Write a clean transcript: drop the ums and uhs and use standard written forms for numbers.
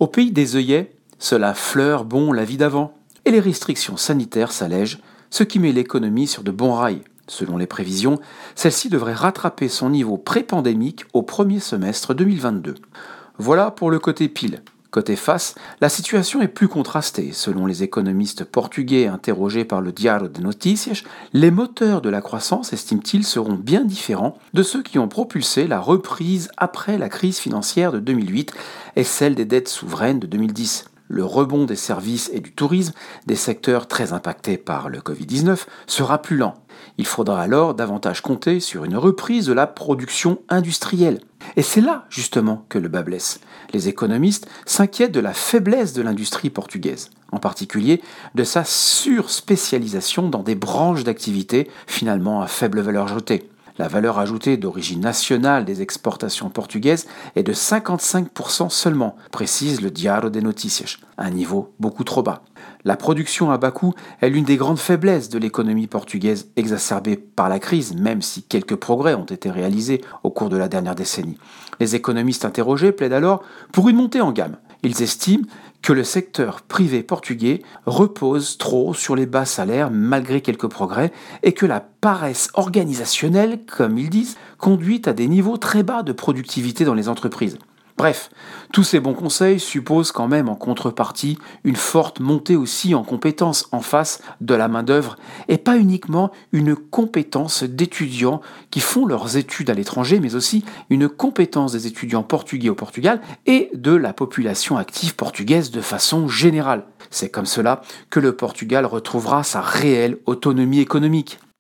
Au pays des œillets, cela fleure bon la vie d'avant, et les restrictions sanitaires s'allègent, ce qui met l'économie sur de bons rails. Selon les prévisions, celle-ci devrait rattraper son niveau pré-pandémique au premier semestre 2022. Voilà pour le côté pile. Côté face, la situation est plus contrastée. Selon les économistes portugais interrogés par le Diário de Notícias, les moteurs de la croissance, estiment-ils, seront bien différents de ceux qui ont propulsé la reprise après la crise financière de 2008 et celle des dettes souveraines de 2010. Le rebond des services et du tourisme, des secteurs très impactés par le Covid-19, sera plus lent. Il faudra alors davantage compter sur une reprise de la production industrielle. Et c'est là, justement, que le bât blesse. Les économistes s'inquiètent de la faiblesse de l'industrie portugaise, en particulier de sa surspécialisation dans des branches d'activité finalement à faible valeur ajoutée. La valeur ajoutée d'origine nationale des exportations portugaises est de 55% seulement, précise le Diário de Notícias, un niveau beaucoup trop bas. La production à bas coût est l'une des grandes faiblesses de l'économie portugaise, exacerbée par la crise, même si quelques progrès ont été réalisés au cours de la dernière décennie. Les économistes interrogés plaident alors pour une montée en gamme. Ils estiment que le secteur privé portugais repose trop sur les bas salaires malgré quelques progrès et que la paresse organisationnelle, comme ils disent, conduit à des niveaux très bas de productivité dans les entreprises. Bref, tous ces bons conseils supposent quand même en contrepartie une forte montée aussi en compétences en face de la main-d'œuvre et pas uniquement une compétence d'étudiants qui font leurs études à l'étranger, mais aussi une compétence des étudiants portugais au Portugal et de la population active portugaise de façon générale. C'est comme cela que le Portugal retrouvera sa réelle autonomie économique.